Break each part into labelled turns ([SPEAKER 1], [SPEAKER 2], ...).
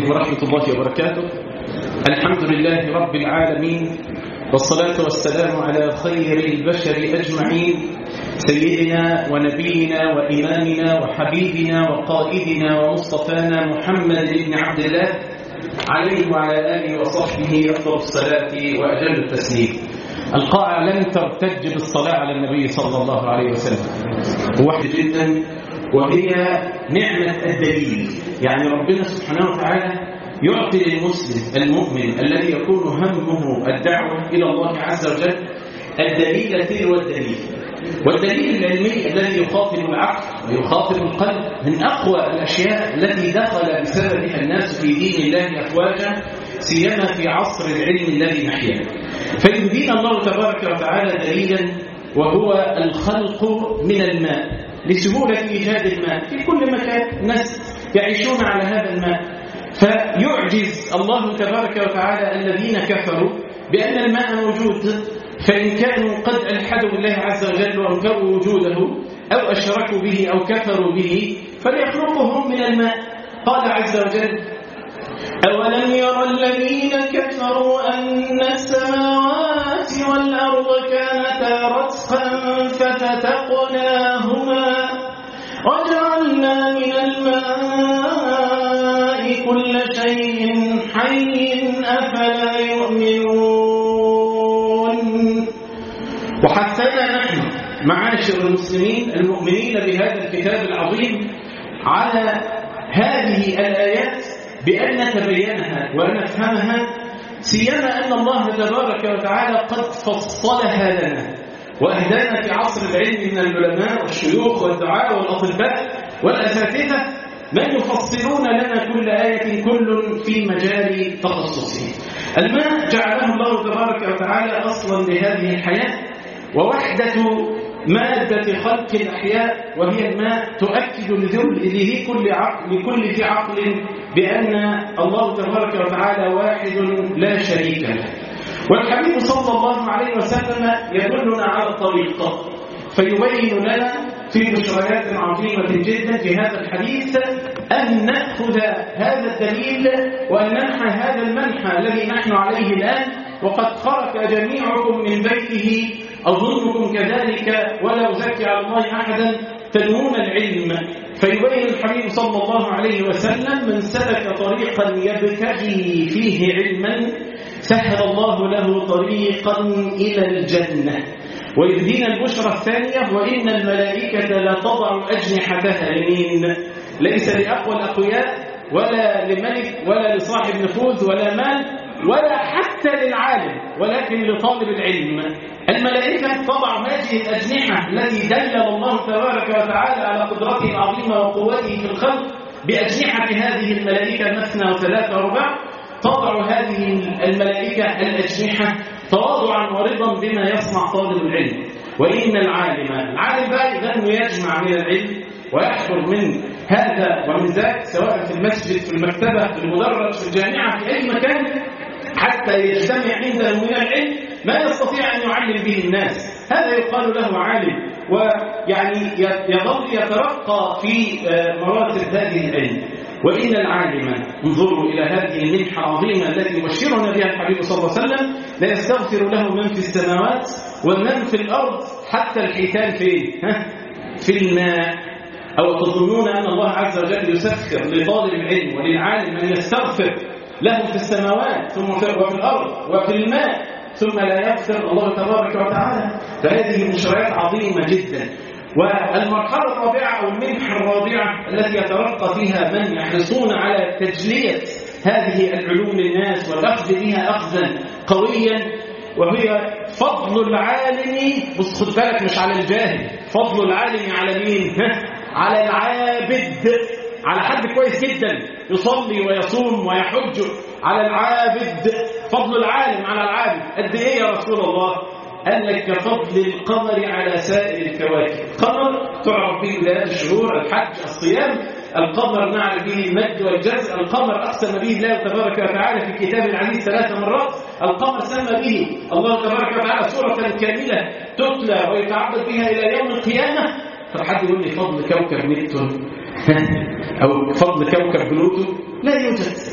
[SPEAKER 1] عليكم ورحمة الله وبركاته. الحمد لله رب العالمين، والصلاة والسلام على خير البشر أجمعين، سيدنا ونبينا وإمامنا وحبيبنا وقائدنا ومصطفانا محمد بن عبد الله عليه وعلى آله وصحبه أفضل الصلاة وأجل التسليم. القاعة لن ترتج بالصلاة على النبي صلى الله عليه وسلم واحد جدا، وهي نعمة الدليل. يعني ربنا سبحانه وتعالى يعطي للمسلم المؤمن الذي يكون همه الدعوة إلى الله عز وجل الدليل تلو الدليل، والدليل العلمي الذي يخاطب العقل ويخاطب القلب من أقوى الأشياء التي دخل بسببها الناس في دين الله أفواجا، سيما في عصر العلم الذي نحياه. فيبين الله تبارك وتعالى دليلا، وهو الخلق من الماء لسهولة إيجاد الماء في كل مكان. الناس يعيشون على هذا الماء، فيعجز الله تبارك وتعالى الذين كفروا بأن الماء موجود، فإن كانوا قد ألحدوا بالله عز وجل وأنكروا وجوده أو أشركوا به أو كفروا به فليخلقهم من الماء. قال عز وجل: أولم يرى الذين كفروا أن السماوات والأرض كانتا رتقا ففتقناهما وجعلنا من الماء كل شيء حي أفلا يؤمنون. وحثنا نحن معاشر المسلمين المؤمنين بهذا الكتاب العظيم على هذه الآيات بأن نتبينها ونفهمها، سيما أن الله تبارك وتعالى قد فصلها لنا وأهدانا في عصر العلم من العلماء والشيوخ والدعاء والأطباء والأساتذة من يفصلون لنا كل آية كل في مجال تخصصه. الماء جعله الله تبارك وتعالى أصلا لهذه الحياة ووحدة مادة خلق الأحياء، وهي الماء تؤكد لكل ذي عقل بأن الله تبارك وتعالى واحد لا شريك له. والحبيب صلى الله عليه وسلم يدلنا على الطريق، فيبين لنا في بشريات عظيمة جدا في هذا الحديث أن نأخذ هذا الدليل وأن ننحى هذا المنحى الذي نحن عليه الآن، وقد خرج جميعكم من بيته أظنكم كذلك ولا أزكي على الله أحدا تنمون العلم. فيبين الحبيب صلى الله عليه وسلم: من سلك طريقا يبتغي فيه علما سهل الله له طريقا إلى الجنة. ويدين البشرى الثانية: وإن الملائكة لا تضع أجنحتها لمين؟ ليس لأقوى الأقوياء ولا لملك ولا لصاحب نفوذ ولا مال ولا حتى للعالم، ولكن لطالب العلم. الملائكة تضع هذه الأجنحة التي دلل الله تبارك وتعالى على قدرته العظيمة وقوته في الخلق بأجنحة هذه الملائكة مثنى وثلاثة ورباع. تضع هذه الملائكة الأجنحة تواضعا ورضا بما يصنع طالب العلم. وإن العالم بقى إذا يجمع من العلم ويحضر من هذا ومن ذاك، سواء في المسجد في المكتبة في المدرج في الجامعة في أي مكان، حتى يجتمع عنده من العلم ما يستطيع أن يعلم به الناس، هذا يقال له عالم، ويعني يظل يترقى في مراتب هذه العلم. وإن العالم، انظروا إلى هذه المنحة العظيمة التي يبشرنا بها الحبيب صلى الله عليه وسلم: لا يستغفر له من في السماوات ومن في الأرض حتى الحيتان في الماء. أو تظنون أن الله عز وجل يسخر لطالب العلم وللعالم أن يستغفر له في السماوات ثم وفي الأرض وفي الماء ثم لا يغفر الله تبارك وتعالى؟ فهذه مشاريات عظيمة جدا. والمرحلة الرابعة أو المنحة الرابعة التي يترقى فيها من يحرصون على تجلية هذه العلوم للناس والأخذ بها أخذا قويا، وهي فضل العالم. بص خد بالك، مش على الجاهل، فضل العالم على مين؟ على العابد، على حد كويس جدا يصلي ويصوم ويحج، على العابد. فضل العالم على العابد قد ايه يا رسول الله؟ قال لك: كفضل القمر على سائر الكواكب. القمر تعرف به ولايات الشهور، الحج، الصيام. القمر نعرف به المد والجزء. القمر أقسم به الله تبارك وتعالى في كتاب العزيز 3 مرات. القمر سمى به الله تبارك وتعالى سورة كاملة تتلى ويتعبد بها إلى يوم القيامة. فحد يقول لي فضل كوكب نبتون أو فضل كوكب بلوتو؟ لا يوجد.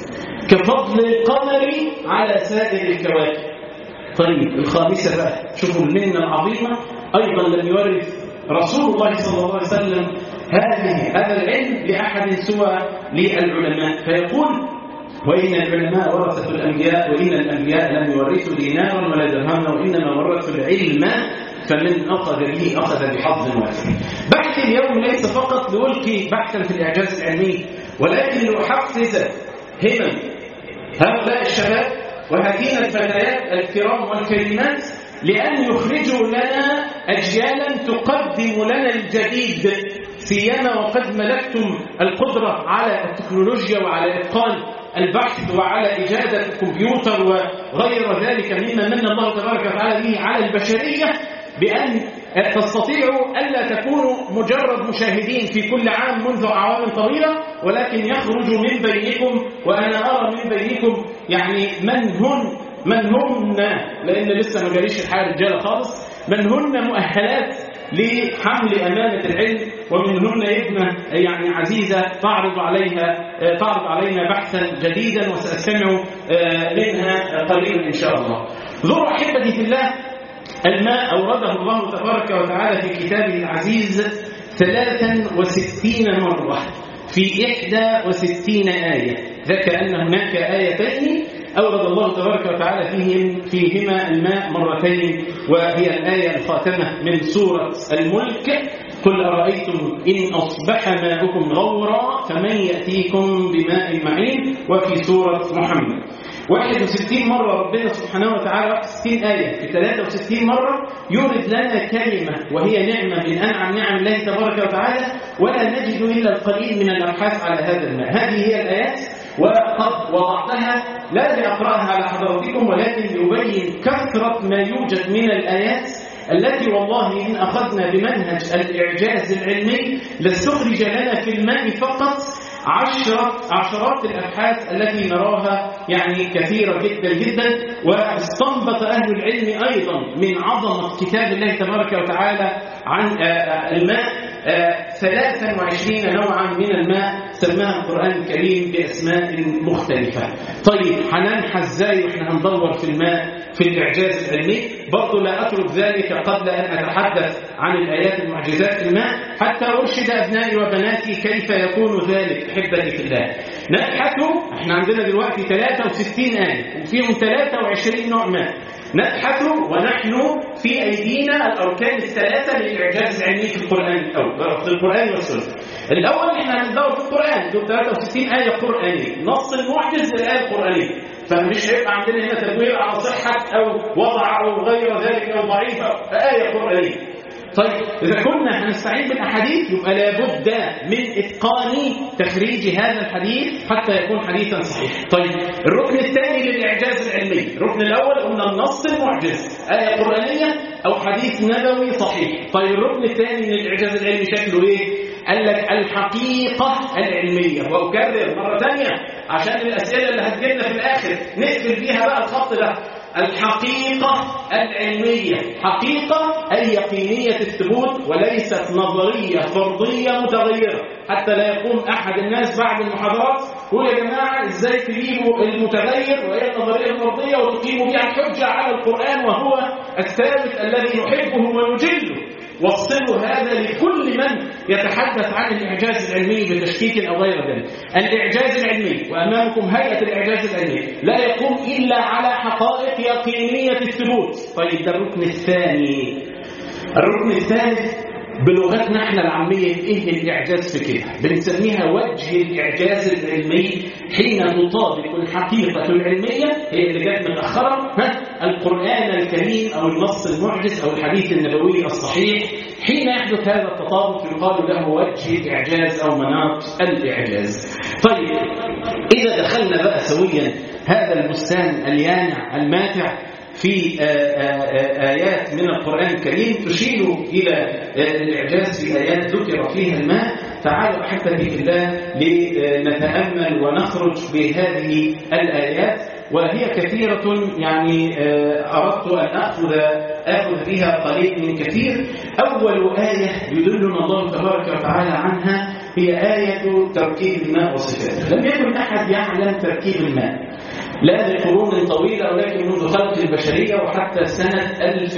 [SPEAKER 1] كفضل القمر على سائر الكواكب. طيب الخامسة بقى، شوفوا المنة العظيمة، أيضا لم يورث رسول الله صلى الله عليه وسلم هذا العلم لأحد سوى للعلماء، فيقول: وإن العلماء ورثة الأنبياء، وإن الأنبياء لم يورثوا دينارا ولا درهما، وإنما ورثوا العلم، فمن أخذ به أخذ بحظ وافر. بحث اليوم ليس فقط لألقي بحثا في الإعجاز العلمي، ولكن لأحفز همم هؤلاء الشباب وهاتين الفتيات الكرام والكريمات، لأن يخرجوا لنا أجيالا تقدم لنا الجديد، سيما وقد ملكتم القدرة على التكنولوجيا وعلى إتقان البحث وعلى إجادة الكمبيوتر وغير ذلك مما من الله تبارك وتعالى به على البشرية، بأن تستطيعوا ألا تكونوا مجرد مشاهدين في كل عام منذ أعوام طويلة، ولكن يخرج من بينكم، وأنا أرى من بينكم يعني من هن لأن لسه ما جاليش الحياة رجالة خالص، من هن مؤهلات لحمل أمانة العلم، ومنهن ابنة يعني عزيزة تعرض علينا بحثا جديدا، وسأستمع منها قريبا إن شاء الله. ذو أحبتي في الله، الماء أورده الله تبارك وتعالى في كتابه العزيز 63 مرة في 61 آية، ذاك أن هناك آيتين أورد الله تبارك وتعالى فيهما الماء مرتين، وهي الآية الخاتمة من سورة الملك: قل أرأيتم إن أصبح ماؤكم غورا فمن يأتيكم بماء معين، وفي سورة محمد 61 مرة ربنا سبحانه وتعالى 60 آية في 63 مرة يورد لنا كلمة وهي نعمة من أنعم نعم الله تبارك وتعالى، ولا نجد إلا القليل من الأبحاث على هذا الماء. هذه هي الآيات، وقد وضعتها لا لأقرأها على حضراتكم، ولكن ليبين كثرة ما يوجد من الآيات التي والله إن أخذنا بمنهج الإعجاز العلمي لاستخرج لنا في الماء فقط عشرات الأبحاث التي نراها يعني كثيرة جدا جدا. واستنبط أهل العلم أيضا من عظمة كتاب الله تبارك وتعالى عن الماء 23 نوعا من الماء سماها القرآن الكريم بأسماء مختلفة. طيب هننحى ازاي واحنا هندور في الماء في الإعجاز العلمي؟ برضو لا أترك ذلك قبل أن أتحدث عن الآيات المعجزات في الماء، حتى أرشد أبنائي وبناتي كيف يكون ذلك. أحبتي في الله، نبحث، احنا عندنا دلوقتي 63 آية وفيهم 23 نوع ماء، نبحث ونحن في أيدينا الأركان الثلاثة للإعجاز العلمي في القرآن أو في القرآن والسنة. الأول احنا هندور في القرآن، دول 63 آية قرآنية، نص المعجز للآية القرآنية، فمش هيبقى عندنا هنا تدوير على صحة أو وضع أو غير ذلك أو ضعيفة، آية قرآنية. طيب إذا كنا هنستعين بالأحاديث يبقى لابد من إتقان تخريج هذا الحديث حتى يكون حديثا صحيحا. طيب الركن الثاني للإعجاز العلمي، الركن الأول قلنا النص المعجز، آية قرآنية أو حديث نبوي صحيح. طيب الركن الثاني للإعجاز العلمي شكله إيه؟ قال لك الحقيقة العلمية، وأكرر مرة ثانية عشان الأسئلة اللي هتجينا في الآخر نقفل بيها بقى الخط ده. الحقيقة العلمية، حقيقة أي يقينية الثبوت وليست نظرية فرضية متغيرة، حتى لا يقوم أحد الناس بعد المحاضرات يقول يا جماعة إزاي تجيبوا المتغير وهي النظرية الفرضية وتقيموا بها الحجة على القرآن وهو الثابت الذي نحبه ونجله. وصلوا هذا لكل من يتحدث عن الإعجاز العلمي بتشكيك أو غير ذلك. الإعجاز العلمي، وأمامكم هيئة الإعجاز العلمي، لا يقوم إلا على حقائق يقينية الثبوت. طيب ده الركن الثاني. الركن الثالث بلغتنا احنا العامية ايه الإعجاز في كده؟ بنسميها وجه الإعجاز العلمي حين تطابق الحقيقة العلمية هي اللي جت متأخرة القرآن الكريم أو النص المعجز أو الحديث النبوي الصحيح. حين يحدث هذا التطابق يقال له وجه الإعجاز أو مناط الإعجاز. طيب إذا دخلنا بقى سويا هذا البستان اليانع الماتع في آيات من القرآن الكريم تشير إلى الإعجاز في آيات ذكر فيها الماء، تعالوا أحبتي في الله لنتأمل ونخرج بهذه الآيات، وهي كثيرة يعني أردت أن أخذ فيها قليل من كثير. أول آية يدلنا الله تبارك وتعالى عنها هي آية تركيب الماء وصفاته. لم يكن أحد يعلم تركيب الماء، لا لقرون طويلة ولكن منذ خلق البشرية وحتى سنة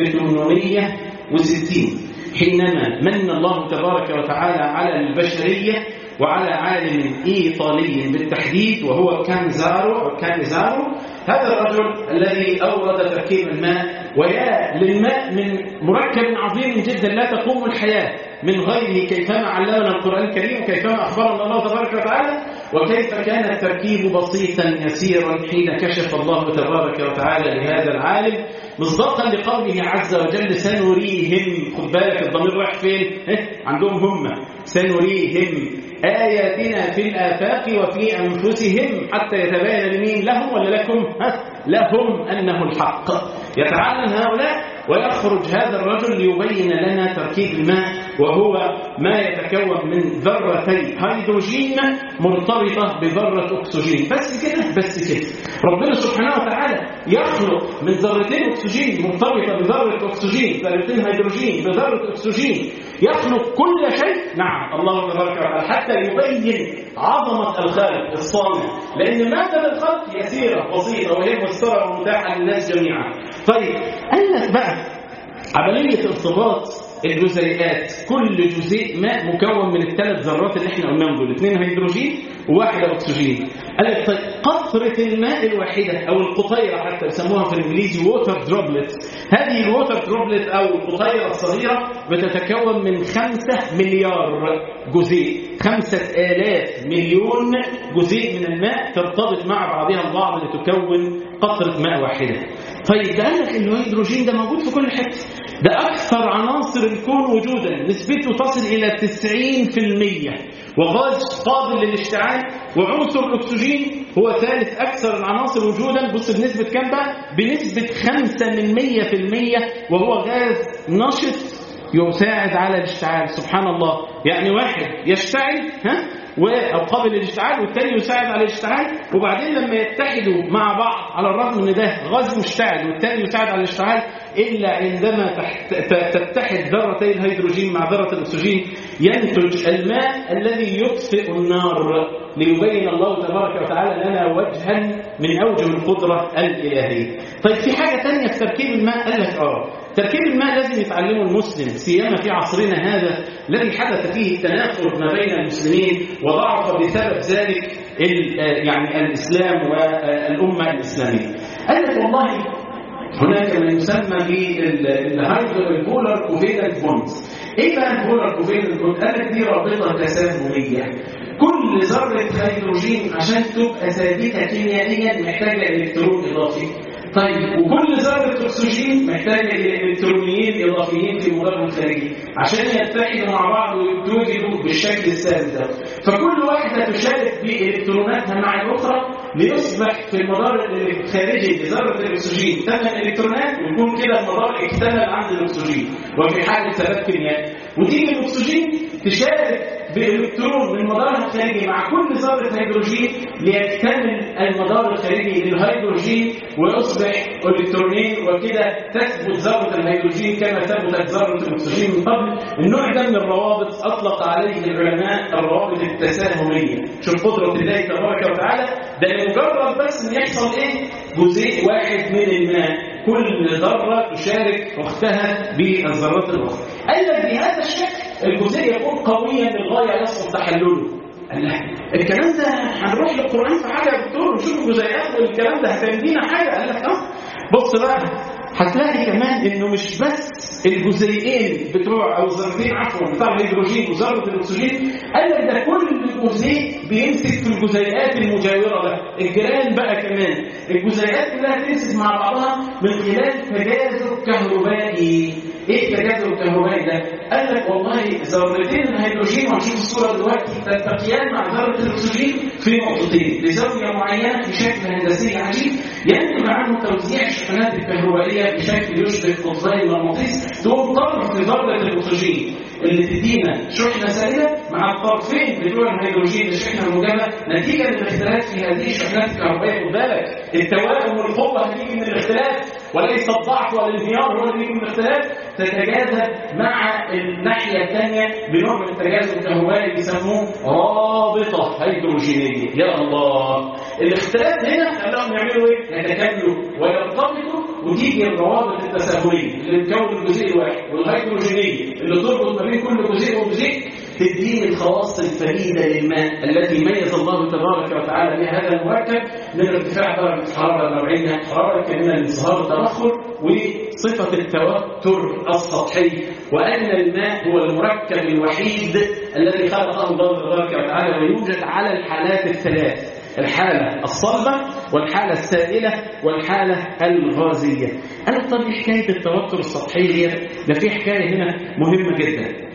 [SPEAKER 1] 1860 حينما من الله تبارك وتعالى على البشرية وعلى عالم إيطالي بالتحديد وهو كانيزارو. هذا الرجل الذي أورد تركيب الماء، ويا للماء من مركب عظيم جدا لا تقوم الحياة من غيره، كيفما علمنا القرآن الكريم، كيفما أخبرنا الله تبارك وتعالى، وكيف كان التركيب بسيطا يسيرا حين كشف الله تبارك وتعالى لهذا العالم، مصداقا لقوله عز وجل سنريهم. خد بالك الضمير رايح فين؟ عندهم هم، سنريهم آياتنا في الآفاق وفي أنفسهم حتى يتبين لمين، لهم ولا لكم؟ لهم أنه الحق. يتعلم هؤلاء ويخرج هذا الرجل ليبين لنا تركيب الماء، وهو ما يتكون من ذرتي هيدروجين مرتبطة بذرة أكسجين. بس كده ربنا سبحانه وتعالى يخلق من ذرتين أكسجين مرتبطة بذرة أكسجين، ذرتين هيدروجين بذرة أكسجين، يخلق كل شيء. نعم الله تبارك وتعالى حتى يبين عظمة الخالق الصانع، لأن مادة الخلق يسيرة بسيطة وهي مسترة ومتاحة للناس جميعا. طيب قال لك بقى عملية ارتباط الجزيئات، كل جزيء ماء مكون من الثلاث ذرات اللي احنا قلناهم دول، 2 هيدروجين و1 اكسجين. قال لك طيب قطرة الماء الواحدة او القطيرة حتى يسموها في الانجليزي ووتر دروبلت، هذه الووتر دروبلت او القطيرة الصغيرة بتتكون من 5 مليار جزيء، 5000 مليون جزيء من الماء ترتبط مع بعضها البعض لتكون قطرة ماء واحدة. طيب ده قال لك الهيدروجين ده موجود في كل حتة، ده أكثر عناصر الكون وجودا، نسبته تصل إلى 90%، وغاز قابل للاشتعال، وعنصر الأكسجين هو ثالث أكثر العناصر وجودا. بص بنسبة كام بقى؟ بنسبة 5%، وهو غاز نشط يساعد على الاشتعال. سبحان الله، يعني واحد يشتعل أو قابل للاشتعال والثاني يساعد على الاشتعال، وبعدين لما يتحدوا مع بعض على الرغم ان ده غاز مشتعل والثاني يساعد على الاشتعال، إلا عندما تتحد ذرتي الهيدروجين مع ذرة الأكسجين ينتج الماء الذي يطفئ النار، ليبين الله تبارك وتعالى لنا وجها من أوجه القدرة الإلهية. طيب في حاجة تانية في تركيب الماء، قال لك تركيب الماء لازم يتعلمه المسلم، سيما في عصرنا هذا الذي حدث فيه التنافر ما بين المسلمين وضعف بسبب ذلك يعني الإسلام والأمة الإسلامية. قال لك والله هناك ما يسمى بالبولار كوفيلنت بوندز. ايه بقى البولار كوفيلنت بوند؟ قال لك دي رابطه تساهميه، كل ذره هيدروجين عشان تبقى ثابته كيميائيا محتاجه الكترون اضافي. طيب وكل ذره اكسجين محتاجه الكترونيين اضافيين في المضاد الخارجي عشان يتحدوا مع بعض ويتوجدوا بالشكل الثابت ده. فكل واحده تشارك بالكتروناتها مع الاخرى ليصبح في المدار الخارجي لذره الاكسجين 8 الكترونات، ويكون كده المدار اكتمل عند الاكسجين وفي حاله ثبات كيميائي. وتيجي الاكسجين تشارك بالالكترون من مدارها الخارجي مع كل ذره هيدروجين ليكتمل المدار الخارجي للهيدروجين ويصبح الكترونين، وكده تثبت ذره الهيدروجين كما ثبتت ذره الاكسجين من قبل. النوع ده من الروابط اطلق عليه العلماء الروابط التساهميه. شوف قدره الله تبارك وتعالى، ده لمجرد بس ان يحصل جزيء واحد من الماء كل ذره تشارك اختها بالذرات الاخرى. قال لك بهذا الشكل الجزيء يكون قويا للغايه يصعب تحلله. قال لك الكلام ده هنروح للقران في حاجه يا دكتور ونشوف الجزيئات والكلام ده هتدينا حاجه. قال لك بص بقى هتلاقي كمان انه مش بس الجزيئين بتوع او الذرتين بتاع الهيدروجين وذره الاكسجين، قال لك ده كل جزيء بيمسك في الجزيئات المجاوره له، الجيران بقى كمان الجزيئات كلها تمسك مع بعضها من خلال تجاذب كهربائي. ايه التجاذب الكهربائي ده؟ قال لك والله ذرتين الهيدروجين وهنشوف الصوره دلوقتي تلتقيان مع ذره الاكسجين في نقطتين لزاويه معينه بشكل هندسي عجيب ينتج عنه توزيع الشحنات الكهربائيه بشكل يشبه قطبي المغناطيس، تقوم طرف لذره الاكسجين اللي تدينا شحنه سالبه مع الطرفين بتوع الهيدروجين الشحنه الموجبه، نتيجه للاختلاف في هذه الشحنات الكهربائيه. خد بالك التوائم والقوه هتيجي من الاختلاف وليس الضعف ولا الانهيار هو اللي يجي من الاختلاف، تتجاذب مع الناحيه الثانيه بنوع من التجاذب الكهربائي بيسموه رابطه هيدروجينيه. يا الله، الاختلاف هنا خلاهم يعملوا ايه؟ يتكاملوا ويرتبطوا، وتيجي الروابط التساهليه اللي بتكون الجزيء الواحد والهيدروجينيه اللي تربط ما بين كل جزيء وجزيء تدين الخواص الفريده للماء التي ميز الله تبارك وتعالى بها هذا المركب من ارتفاع درجه الحراره النوعيه، حراره كامله لانصهار التبخر، وصفه التوتر السطحي، وان الماء هو المركب الوحيد الذي خلقه الله تبارك وتعالى ويوجد على الحالات الثلاث: الحالة الصلبة والحالة السائلة والحالة الغازية. أنا طب حكاية التوتر السطحي ده في حكاية هنا مهمة جدا،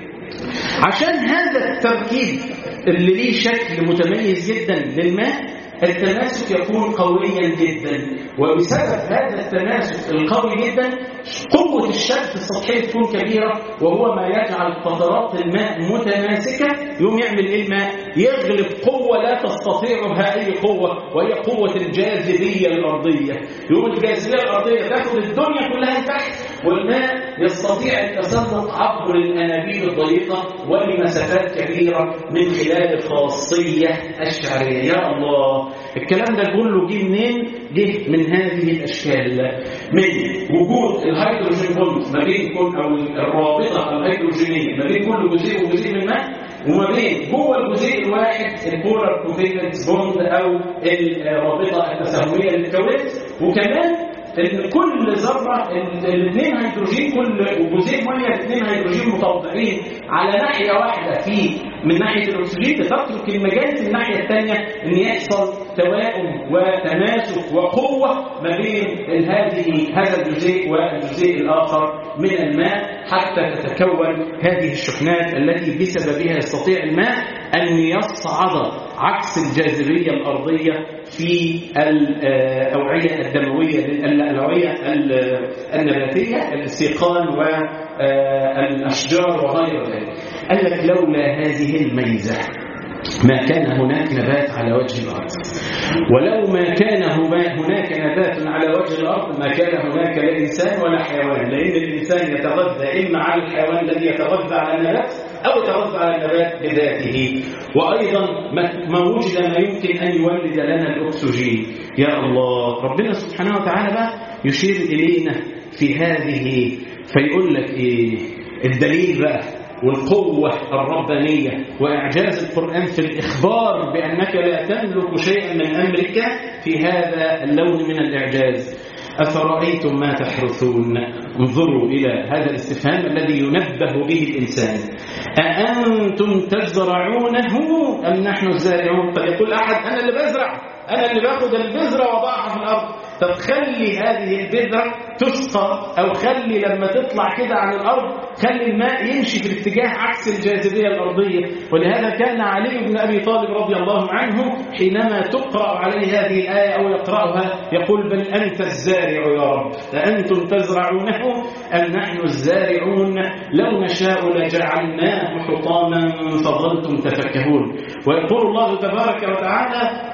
[SPEAKER 1] عشان هذا التركيب اللي ليه شكل متميز جدا للماء التماسك يكون قويا جدا، وبسبب هذا التماسك القوي جدا قوة الشد السطحية تكون كبيرة، وهو ما يجعل قطرات الماء متماسكة. يوم يعمل ايه الماء؟ يغلب قوة لا تستطيعها أي قوة، وهي قوة الجاذبية الأرضية. يوم الجاذبية الأرضية تاخد الدنيا كلها تحت، والماء يستطيع التسلق عبر الأنابيب الضيقة ولمسافات كبيرة من خلال الخاصية الشعرية. يا الله، الكلام ده كله جه منين؟ جه من هذه الأشكال، من وجود الهيدروجين بوند ما بين او الرابطه الهيدروجينيه ما بين كل جزيء وجزيء من الماء، وما بين جوه الجزيء الواحد البولار كوفالنت بوند او الرابطه التساهميه اللي اتكونت، وكمان ان كل ذره الاثنين هيدروجين، كل جزيء ميه الاثنين هيدروجين متوضعين على ناحيه واحده من ناحيه الاكسجين، بتترك المجال في الناحيه الثانيه ان يحصل توائم وتماسك وقوه ما بين هذا الجزيء والجزيء الاخر من الماء، حتى تتكون هذه الشحنات التي بسببها يستطيع الماء ان يصعد عكس الجاذبيه الارضيه في الاوعيه الدمويه، الاوعيه النباتيه، السيقان والاشجار وغير ذلك. قال لك لولا هذه الميزه ما كان هناك نبات على وجه الارض، ولو ما كان هناك نبات على وجه الارض ما كان هناك لا انسان ولا حيوان، لان الانسان يتغذى اما على الحيوان الذي يتغذى على النبات او يتغذى على النبات بذاته، وايضا ما وجد ما يمكن ان يولد لنا الاكسجين. يا الله، ربنا سبحانه وتعالى بقى يشير الينا في هذه فيقول لك ايه الدليل بقى والقوة الربانية وإعجاز القرآن في الإخبار بأنك لا تملك شيئا من أمرك في هذا اللون من الإعجاز. أفرأيتم ما تحرثون؟ انظروا إلى هذا الاستفهام الذي ينبه به الإنسان. أأنتم تزرعونه أم نحن الزارعون؟ قد يقول أحد أنا اللي بزرع، أنا اللي باخد البذرة وضعها في الأرض. طب خلي هذه البذرة تسقى، أو خلي لما تطلع كده عن الأرض خلي الماء يمشي في الاتجاه عكس الجاذبية الأرضية. ولهذا كان علي بن أبي طالب رضي الله عنه حينما تقرأ عليه هذه الآية أو يقرأها يقول بل أنت الزارع يا رب، أأنتم تزرعونه أم نحن الزارعون لو نشاء لجعلناه حطاما فظلتم تفكهون. ويقول الله تبارك وتعالى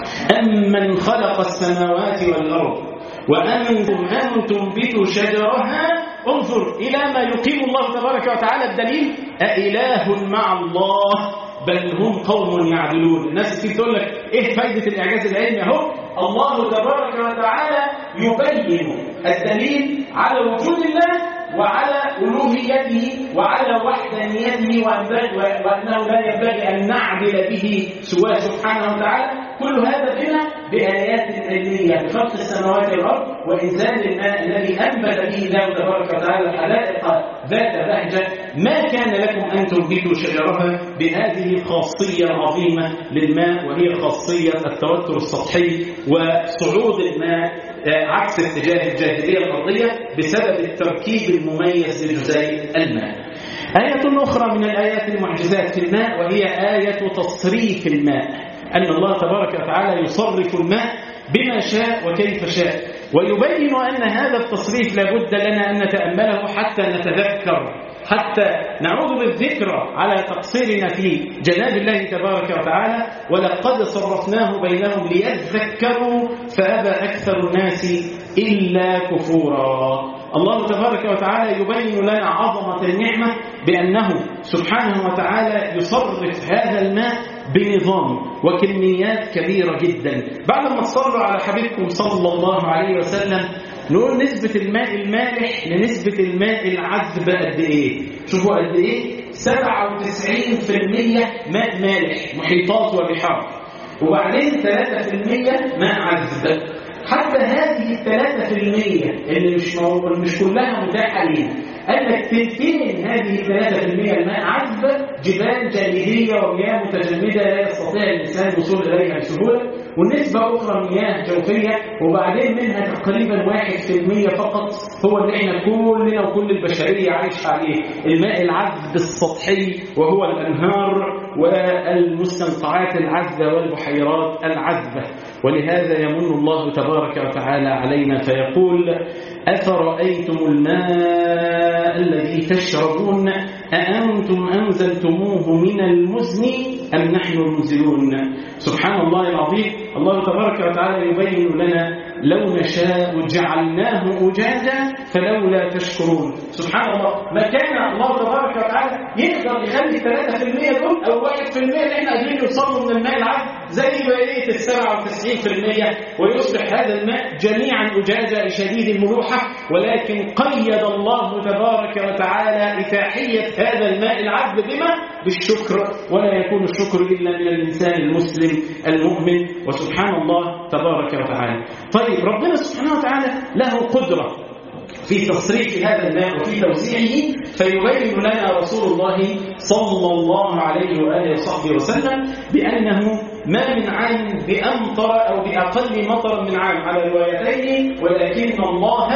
[SPEAKER 1] أمن خلق السماوات والأرض وأنتم أن تنبتوا شجرها. انظر إلى ما يقيم الله تبارك وتعالى الدليل. أإله مع الله بل هم قوم يعدلون. الناس كتير تقول لك إيه فايدة الإعجاز العلمي؟ أهو الله تبارك وتعالى يبين الدليل على وجود الله وعلى ألوهيته وعلى وحدانيته وأنه لا ينبغي أن نعدل به سواه سبحانه وتعالى. كل هذا بنا بآيات علمية بخلق السماوات والأرض وإنزال الماء الذي أنبت به الله تبارك وتعالى الحدائق ذات بهجة. ما كان لكم أن تنبتوا شجرها بهذه الخاصية العظيمة للماء، وهي خاصية التوتر السطحي وصعود الماء عكس اتجاه الجاذبية الأرضية بسبب التركيب المميز لجزيء الماء. آية أخرى من الآيات المعجزات في الماء وهي آية تصريف الماء، أن الله تبارك وتعالى يصرف الماء بما شاء وكيف شاء، ويبين أن هذا التصريف لابد لنا أن نتأمله حتى نتذكر، حتى نعود بالذكرى على تقصيرنا في جناب الله تبارك وتعالى. ولقد صرفناه بينهم ليذكروا فأبى أكثر الناس إلا كفورا. الله تبارك وتعالى يبين لنا عظمة النعمة بأنه سبحانه وتعالى يصرف هذا الماء بنظام وكميات كبيرة جدا. بعد ما تصلوا على حبيبكم صلى الله عليه وسلم نقول نسبة الماء المالح لنسبة الماء العذب قد إيه؟ شوفوا قد إيه؟ 97% ماء مالح محيطات وبحار، وبعدين 3% ماء عذب. حتى هذه 3% اللي مش كلها متاحة لنا، قال لك تلتين هذه 3% الماء عذب جبال جليدية ومياه متجمدة لا يستطيع الإنسان الوصول إليها بسهولة، والنسبة أخرى مياه جوفية، وبعدين منها تقريبا 1% فقط هو اللي احنا كلنا وكل البشرية عايش عليه، الماء العذب السطحي، وهو الأنهار والمستنقعات العذبة والبحيرات العذبة. ولهذا يمن الله تبارك وتعالى علينا فيقول: أفرأيتم الماء الذي تشربون أأنتم أنزلتموه من المزن أم نحن المنزلون. سبحان الله العظيم. الله تبارك وتعالى يبين لنا: لو نشاء جعلناه أجاجا فلولا تشكرون. سبحان الله، ما كان الله تبارك وتعالى يقدر يخلي 3% دول أو 1% اللي احنا قادرين نوصلوا من الماء العذب زي بقية 97%، ويصبح هذا الماء جميعا أجاجا شديد الملوحة، ولكن قيد الله تبارك وتعالى إتاحية هذا الماء العذب بما؟ بالشكر، ولا يكون الشكر إلا من الإنسان المسلم المؤمن. وسبحان الله تبارك وتعالى. طيب، ربنا سبحانه وتعالى له قدرة في تصريف هذا الماء وفي توزيعه، فيبين لنا رسول الله صلى الله عليه وآله وصحبه وسلم بأنه ما من عام بأمطر أو بأقل مطر من عام على روايتين، ولكن الله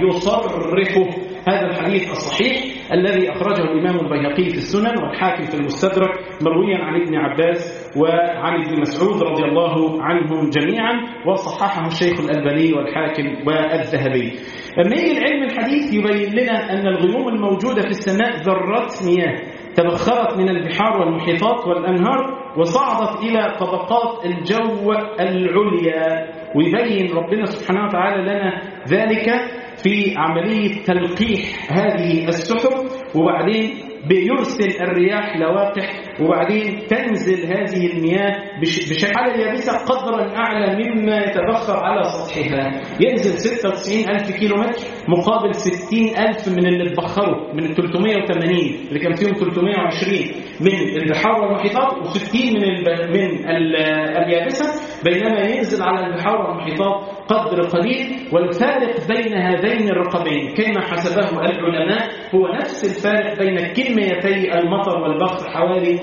[SPEAKER 1] يصرفه. هذا الحديث الصحيح الذي أخرجه الإمام البيهقي في السنن والحاكم في المستدرك مرويا عن ابن عباس وعن ابن مسعود رضي الله عنهم جميعا، وصححه الشيخ الألباني والحاكم والذهبي. لما يجي العلم الحديث يبين لنا أن الغيوم الموجودة في السماء ذرات مياه تبخرت من البحار والمحيطات والأنهار وصعدت إلى طبقات الجو العليا، ويبين ربنا سبحانه وتعالى لنا ذلك في عملية تلقيح هذه السحب، وبعدين بيرسل الرياح لواقح، وبعدين تنزل هذه المياه بشكل على اليابسة قدرا أعلى مما يتبخر على سطحها. ينزل 96,000 كيلومتر مقابل 60,000 من اللي اتبخروا من 380 اللي كان فيهم 320 من البحار والمحيطات، و60 من اليابسة، بينما ينزل على البحار والمحيطات قدر قليل. والفارق بين هذين الرقمين كما حسبه العلماء هو نفس الفارق بين كميتي المطر والبخر، حوالي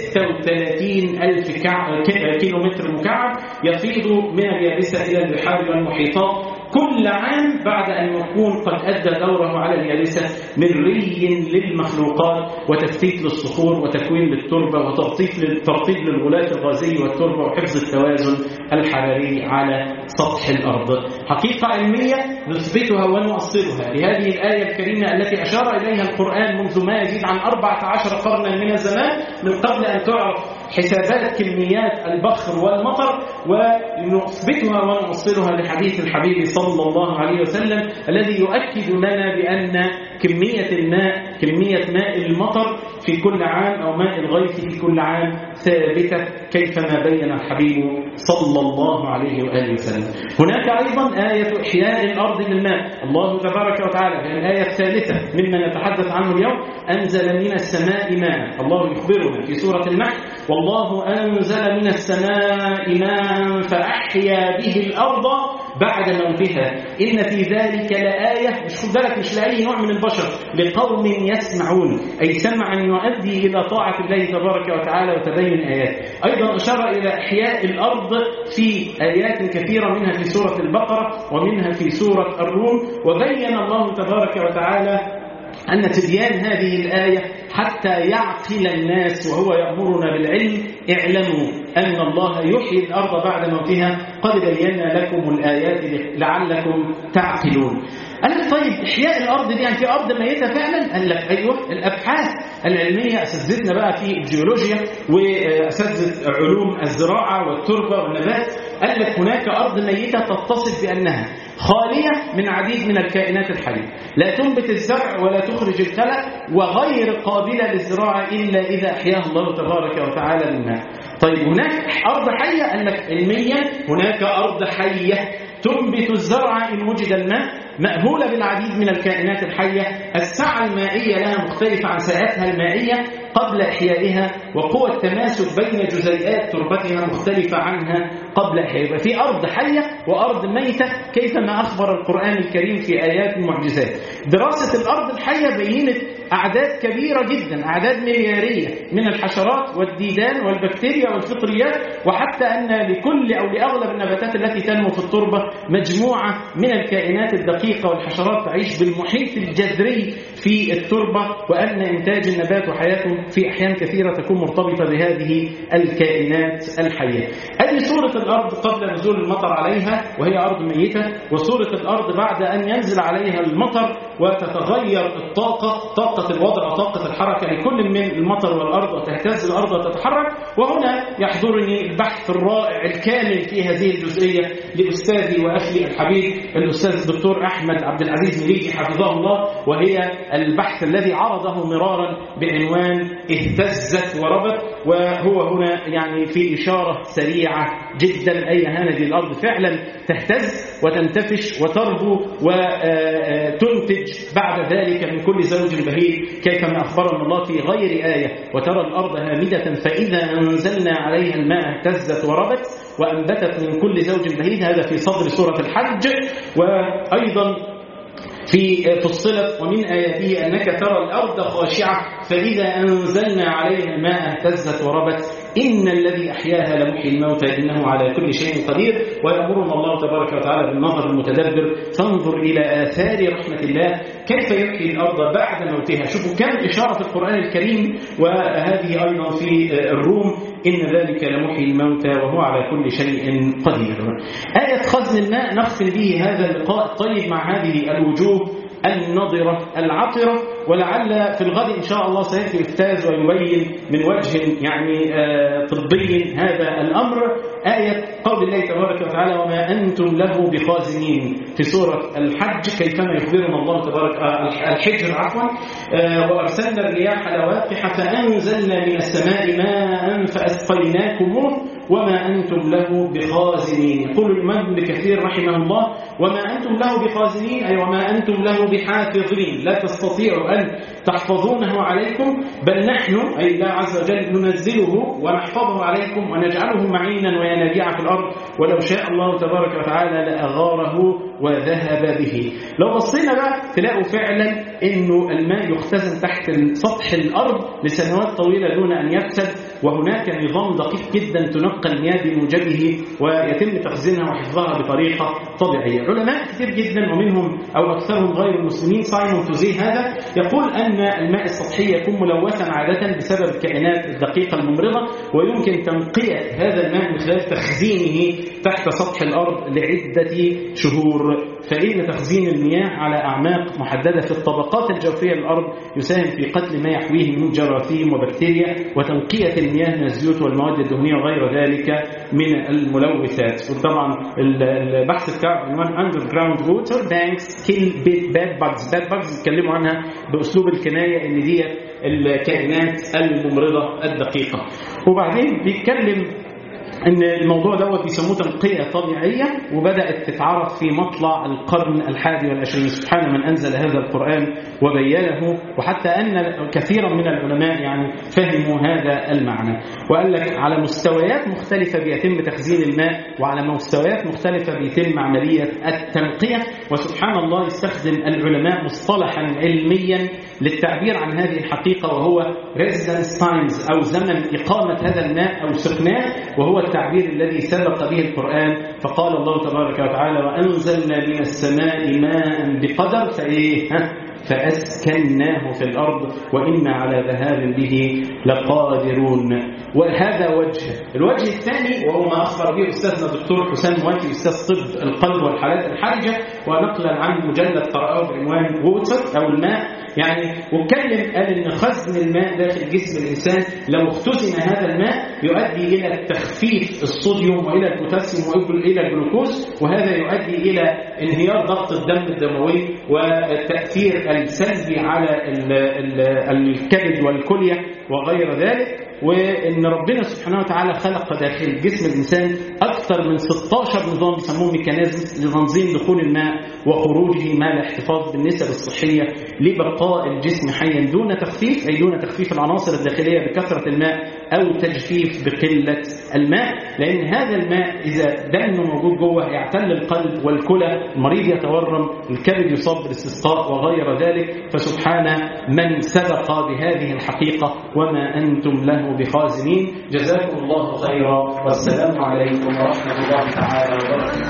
[SPEAKER 1] 36,000 كيلومتر مكعب يفيض من اليابسة إلى البحار والمحيطات كل عام، بعد أن يكون قد أدى دوره على اليابسة من ري للمخلوقات وتفتيت للصخور وتكوين للتربة وترطيب للغلاف الغازي والتربة وحفظ التوازن الحراري على سطح الأرض. حقيقة علمية نثبتها ونؤصلها لهذه الآية الكريمة التي أشار إليها القرآن منذ ما يزيد عن 14 قرنا من الزمان، من قبل أن تعرف حسابات كميات البخر والمطر، ونثبتها ونؤصلها لحديث الحبيب صلى الله عليه وسلم الذي يؤكد لنا بأن كمية ماء المطر في كل عام أو ماء الغيث في كل عام ثابتة كيفما بين الحبيب صلى الله عليه وآله وسلم. هناك أيضا آية إحياء الأرض بالماء. الله تبارك وتعالى في الآية الثالثة مما نتحدث عنه اليوم: أنزل من السماء ماء. الله يخبرنا في سورة النحل: والله أنزل من السماء ماء فأحيا به الأرض بعد موتها إن في ذلك لآية، مش خد بالك مش لأي نوع من البشر، لقوم يسمعون، أي سمعا يؤدي إلى طاعة الله تبارك وتعالى وتبين آيات. أيضا أشار إلى إحياء الأرض في آيات كثيرة، منها في سورة البقرة ومنها في سورة الروم، وبين الله تبارك وتعالى أن تبيان هذه الآية حتى يعقل الناس وهو يأمرنا بالعلم: اعلموا أن الله يحيي الأرض بعد موتها قد بينا لكم الآيات لعلكم تعقلون. قال لك طيب إحياء الأرض دي يعني في أرض ميتة فعلا؟ قال لك أيوة، الأبحاث العلمية أساتذتنا بقى في الجيولوجيا وأساتذة علوم الزراعة والتربة والنبات قال لك هناك أرض ميتة تتصف بأنها خالية من عديد من الكائنات الحية، لا تنبت الزرع ولا تخرج الخلق، وغير قابلة للزراعة إلا إذا أحياها الله تبارك وتعالى بالماء. طيب هناك أرض حية، قال لك علميا هناك أرض حية تنبت الزرع إن وجد الماء، مأهولة بالعديد من الكائنات الحية، السعة المائية لها مختلفة عن سعتها المائية قبل إحيائها، وقوى التماسك بين جزيئات تربتها مختلفة عنها قبل إحيائها. في أرض حية وأرض ميتة كيفما أخبر القرآن الكريم في آيات معجزات. دراسة الأرض الحية بينت أعداد كبيرة جدا، أعداد مليارية من الحشرات والديدان والبكتيريا والفطريات، وحتى أن لكل أو لأغلب النباتات التي تنمو في التربة مجموعة من الكائنات الدقيقة والحشرات تعيش بالمحيط الجذري في التربة، وأن إنتاج النبات وحياته في أحيان كثيرة تكون مرتبطة بهذه الكائنات الحية. هذه صورة الأرض قبل نزول المطر عليها وهي أرض ميتة، وصورة الأرض بعد أن ينزل عليها المطر وتتغير الطاقة، طاقة الوضع وطاقة الحركة لكل من المطر والأرض، وتهتز الأرض وتتحرك. وهنا يحضرني البحث الرائع الكامل في هذه الجزئية لأستاذي وأخي الحبيب الأستاذ الدكتور أحمد عبد العزيز مليجي حفظه الله، وهي البحث الذي عرضه مرارا بعنوان اهتزت وربت. وهو هنا يعني في إشارة سريعة جدا أي هذه الأرض فعلا تهتز وتنتفش وتربو وتنتج بعد ذلك من كل زوج بهيج، كيفما أخبرنا الله في غير آية: وترى الأرض هامدة فإذا أنزلنا عليها الماء اهتزت وربت وأنبتت من كل زوج بهيج. هذا في صدر سورة الحج. وأيضا في فصلت: ومن آياته أنك ترى الأرض خاشعة فإذا أنزلنا عليها الماء اهتزت وربت إن الذي أحياها لمحيي الموتى إنه على كل شيء قدير. ويأمرنا الله تبارك وتعالى بالنظر المتدبر: فانظر إلى آثار رحمة الله كيف يحيي الأرض بعد موتها. شوفوا كم إشارة في القرآن الكريم، وهذه أيضا في الروم: إن ذلك لمحيي الموتى وهو على كل شيء قدير. آية خزن الماء نختم به هذا اللقاء الطيب مع هذه الوجوه النضرة العطرة، ولعل في الغد إن شاء الله سيأتي أستاذ ويبين من وجه يعني طبي هذا الأمر. آية قول الله تبارك وتعالى: وما أنتم له بخازنين، في سورة الحج، كيفما يخبرنا الله تبارك الحجر عفوا: وأرسلنا الرياح لواقح فأنزلنا من السماء ماء فأسقيناكموه وما أنتم له بخازنين. يقول الإمام ابن كثير رحمه الله: وما أنتم له بخازنين أي وما أنتم له بحافظين، لا تستطيعوا أن تحفظونه عليكم، بل نحن أي الله عز وجل ننزله ونحفظه عليكم ونجعله معينا وينابيع في الأرض، ولو شاء الله تبارك وتعالى لأغاره وذهب به. لو بصينا بقى تلاقوا فعلا إنه الماء يختزن تحت سطح الأرض لسنوات طويلة دون أن يفسد، وهناك نظام دقيق جدا تنقى المياه بموجبه ويتم تخزينها وحفظها بطريقة طبيعية. علماء كثير جدا ومنهم أو أكثرهم غير المسلمين، سايمون توزي هذا يقول أن الماء السطحي يكون ملوثا عادة بسبب الكائنات الدقيقة الممرضة، ويمكن تنقية هذا الماء من خلال تخزينه تحت سطح الأرض لعدة شهور. فإن تخزين المياه على أعماق محددة في الطبقات الجوفية للأرض يساهم في قتل ما يحويه من جراثيم وبكتيريا وتنقية المياه من الزيوت والمواد الدهنية وغير ذلك من الملوثات. وطبعا البحث بتاع عنوان Underground Water Banks Kill Bad Bugs. Bad Bugs يتكلموا عنها بأسلوب الكناية إن دي الكائنات الممرضة الدقيقة. وبعدين بيتكلم ان الموضوع دوت بيسموه تنقية طبيعية، وبدأت تتعرف في مطلع القرن 21. سبحان من أنزل هذا القرآن وبينه، وحتى أن كثيرا من العلماء يعني فهموا هذا المعنى، وقال لك على مستويات مختلفة بيتم تخزين الماء، وعلى مستويات مختلفة بيتم عملية التنقية. وسبحان الله يستخدم العلماء مصطلحا علميا للتعبير عن هذه الحقيقة، وهو residence times أو زمن إقامة هذا الماء أو سكناه، وهو التعبير الذي سبق به القرآن. فقال الله تبارك وتعالى: وأنزلنا من السماء ماء بقدر فأسكناه في الأرض وإنا على ذهاب به لقادرون. وهذا الوجه الثاني، وهو ما أخبر به أستاذنا الدكتور حسام مواتي أستاذ طب القلب والحالات الحرجة، ونقلا عن مجلد قرأه بعنوان ووتر أو الماء يعني، واتكلم قال إن خزن الماء داخل جسم الإنسان لو اختزن هذا الماء يؤدي إلى تخفيف الصوديوم وإلى البوتاسيوم وإلى الجلوكوز، وهذا يؤدي إلى انهيار ضغط الدم الدموي والتأثير السلبي على الكبد والكلية وغير ذلك. وإن ربنا سبحانه وتعالى خلق داخل جسم الإنسان أكثر من 16 نظام بيسموه ميكانيزم لتنظيم دخول الماء وخروجه مع الاحتفاظ بالنسب الصحية لبقاء الجسم حيا دون تخفيف، أي دون تخفيف العناصر الداخلية بكثرة الماء أو تجفيف بقلة الماء، لأن هذا الماء إذا دم موجود جوه يعتل القلب والكلى، المريض يتورم، الكبد يصاب بالاستسقاء وغير ذلك. فسبحان من سبق بهذه الحقيقة وما أنتم له بخازنين. جزاكم الله خيرا، والسلام عليكم ورحمة الله تعالى وبركاته.